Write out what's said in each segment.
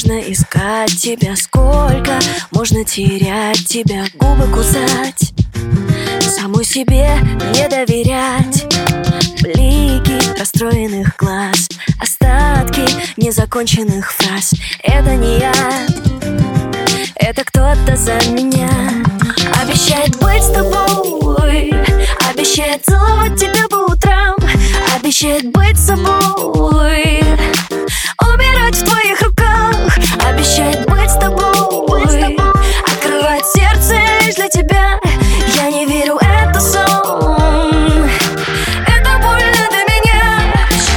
можно искать тебя, сколько можно терять тебя, губы кусать, самой себе не доверять. Блики расстроенных глаз, остатки незаконченных фраз. Это не я, это кто-то за меня. Обещает быть с тобой, обещает целовать тебя по утрам, обещает быть собой, умирать в твоих руках. Обещает быть с тобой, открывать сердце лишь для тебя. Я не верю, это сон, это больно для меня.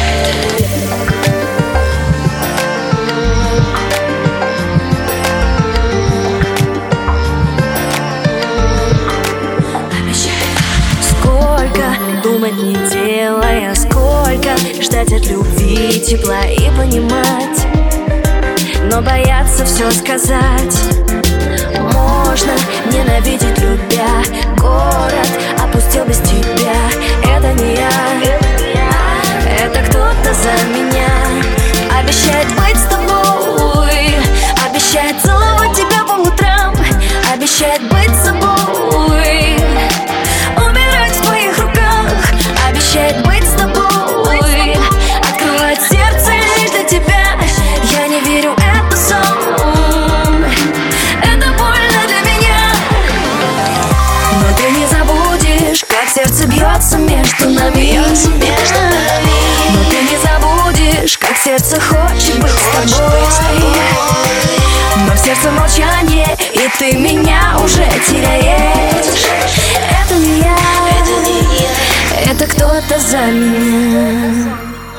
Сколько думать не делая, сколько ждать от любви тепла и понимать, но бояться все сказать. Можно ненавидеть, любя, город опустил без тебя. Это не я, это кто-то за меня. Обещает быть с тобой, обещает целовать тебя по утрам, обещает быть собой, умирать в твоих руках. Обещает быть с тобой, открывать сердце лишь для тебя. Я не верю, это сон, это больно для меня. Но ты не забудешь, как сердце бьется между нами. Но ты не забудешь, как сердце хочет быть с тобой. Но в сердце молчание, и ты меня уже теряешь. Это не я, это кто-то за меня.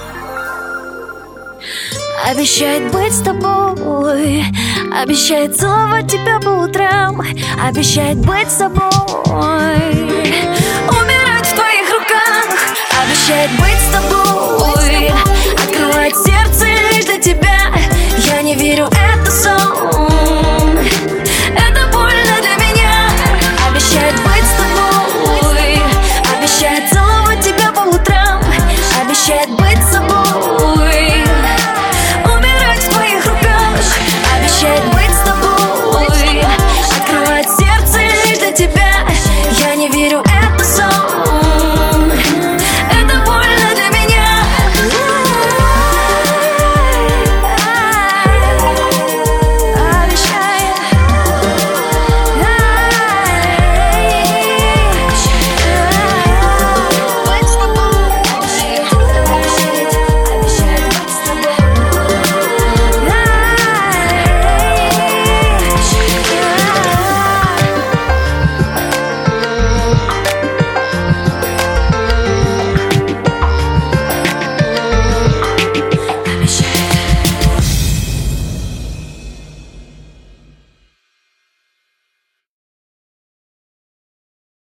Обещает быть с тобой, обещает целовать тебя по утрам, обещает быть собой, умирать в твоих руках. Обещает быть с тобой,